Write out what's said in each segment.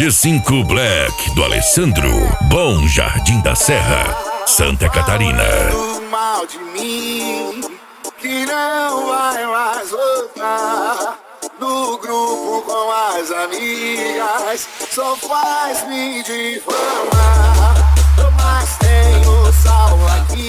G5 Black do Alessandro. Bom Jardim da Serra, Santa Catarina. Mal de mim, que não vai mais voltar. No grupo com as amigas, só faz me difamar. Mas tenho sal aqui.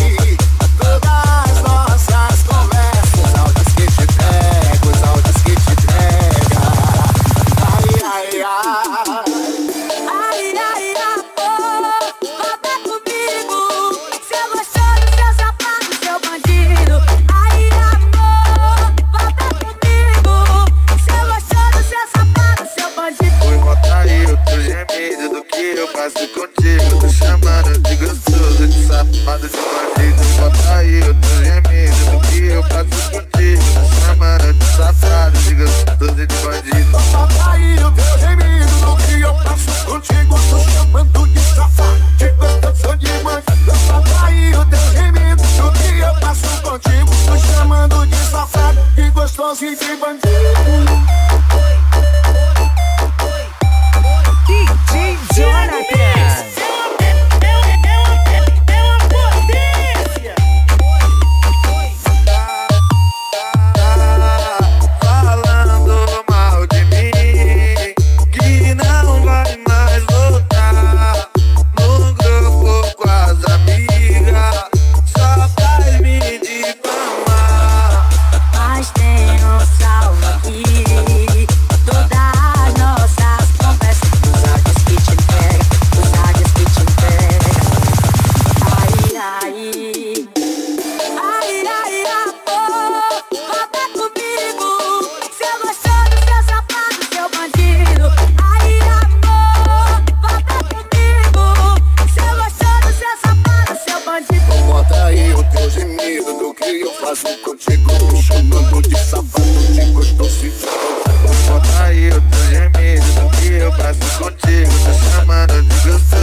Todas nossas conversas, áudios que te pego, os áudios que te entrega. Ai, ai, ai. Ai, ai, amor, volta comigo. Seu gostoso, seu safado, seu bandido. Ai, amor, volta comigo. Seu gostoso, seu safado, seu bandido. Foi botar aí o teu gemido do que eu faço contigo. Tô chamando de gostoso, de safado, de bandido. Bota aí o teu gemido do que eu faço contigo. Tô chamando de safado, de gostoso e de bandido. Bota aí o teu gemido do que eu faço contigo. Tô chamando de safado, de gostoso, de bandido. Bota aí o teu gemido do que eu faço contigo. Tô chamando de safado, de gostoso e de bandido. DJ Jonathan. Falando mal de mim, que não vai mais voltar. No grupo com as amigas, só faz me difamar. Mas tenho sal aqui. Todas as nossas conversas, os áudios que te pega, os áudios que te entrega. Ai, ai. Ai, ai, amor, volta comigo. Seu gostoso, seu safado, seu bandido. Ai, amor, volta comigo. Seu gostoso, seu safado, seu bandido. Bota aí o teu gemido do que eu faço contigo. Me chamando de safado, de gostoso e de bandido. Bota aí o teu gemido do que eu faço contigo. Tô chamando de gostoso.